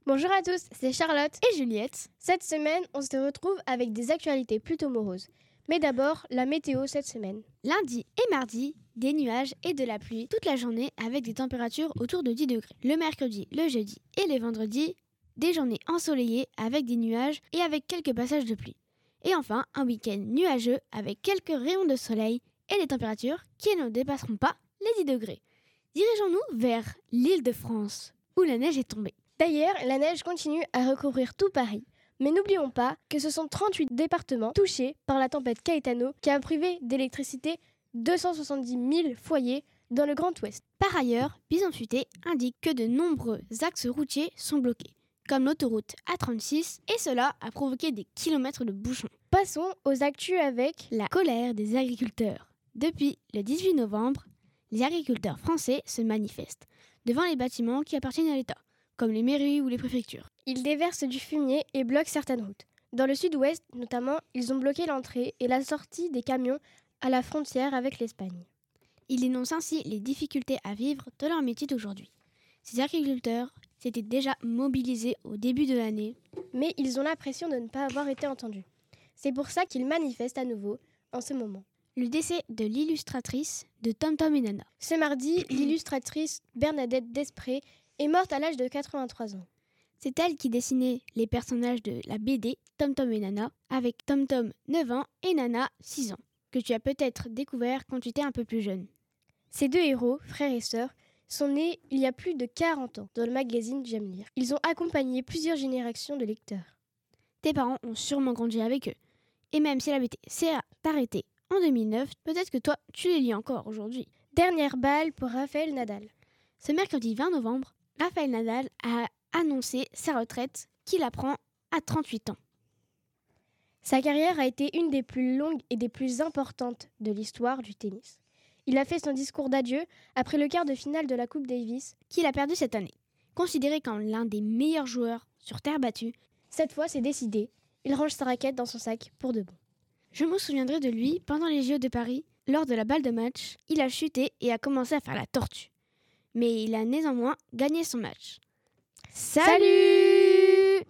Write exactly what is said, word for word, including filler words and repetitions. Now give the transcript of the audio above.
Bonjour à tous, c'est Charlotte et Juliette. Cette semaine, on se retrouve avec des actualités plutôt moroses. Mais d'abord, la météo cette semaine. Lundi et mardi, des nuages et de la pluie toute la journée avec des températures autour de dix degrés. Le mercredi, le jeudi et le vendredi, des journées ensoleillées avec des nuages et avec quelques passages de pluie. Et enfin, un week-end nuageux avec quelques rayons de soleil et des températures qui ne dépasseront pas les dix degrés. Dirigeons-nous vers l'île de France, où la neige est tombée. D'ailleurs, la neige continue à recouvrir tout Paris. Mais n'oublions pas que ce sont trente-huit départements touchés par la tempête Caetano qui a privé d'électricité deux cent soixante-dix mille foyers dans le Grand Ouest. Par ailleurs, Bison Futé indique que de nombreux axes routiers sont bloqués, comme l'autoroute A trente-six, et cela a provoqué des kilomètres de bouchons. Passons aux actus avec la colère des agriculteurs. Depuis le dix-huit novembre, les agriculteurs français se manifestent devant les bâtiments qui appartiennent à l'État, comme les mairies ou les préfectures. Ils déversent du fumier et bloquent certaines routes. Dans le sud-ouest, notamment, ils ont bloqué l'entrée et la sortie des camions à la frontière avec l'Espagne. Ils dénoncent ainsi les difficultés à vivre de leur métier d'aujourd'hui. Ces agriculteurs s'étaient déjà mobilisés au début de l'année, mais ils ont l'impression de ne pas avoir été entendus. C'est pour ça qu'ils manifestent à nouveau en ce moment. Le décès de l'illustratrice de Tom Tom et Nana. Ce mardi, l'illustratrice Bernadette Desprez est morte à l'âge de quatre-vingt-trois ans. C'est elle qui dessinait les personnages de la B D Tom Tom et Nana, avec Tom Tom neuf ans et Nana six ans, que tu as peut-être découvert quand tu étais un peu plus jeune. Ces deux héros, frères et sœurs, sont nés il y a plus de quarante ans dans le magazine J'aime lire. Ils ont accompagné plusieurs générations de lecteurs. Tes parents ont sûrement grandi avec eux. Et même si la B D s'est arrêtée en deux mille neuf, peut-être que toi, tu les lis encore aujourd'hui. Dernière balle pour Raphaël Nadal. Ce mercredi vingt novembre, Raphaël Nadal a annoncé sa retraite qu'il apprend à trente-huit ans. Sa carrière a été une des plus longues et des plus importantes de l'histoire du tennis. Il a fait son discours d'adieu après le quart de finale de la Coupe Davis qu'il a perdu cette année. Considéré comme l'un des meilleurs joueurs sur terre battue, cette fois c'est décidé, il range sa raquette dans son sac pour de bon. Je me souviendrai de lui pendant les J O de Paris. Lors de la balle de match, il a chuté et a commencé à faire la tortue. Mais il a néanmoins gagné son match. Salut!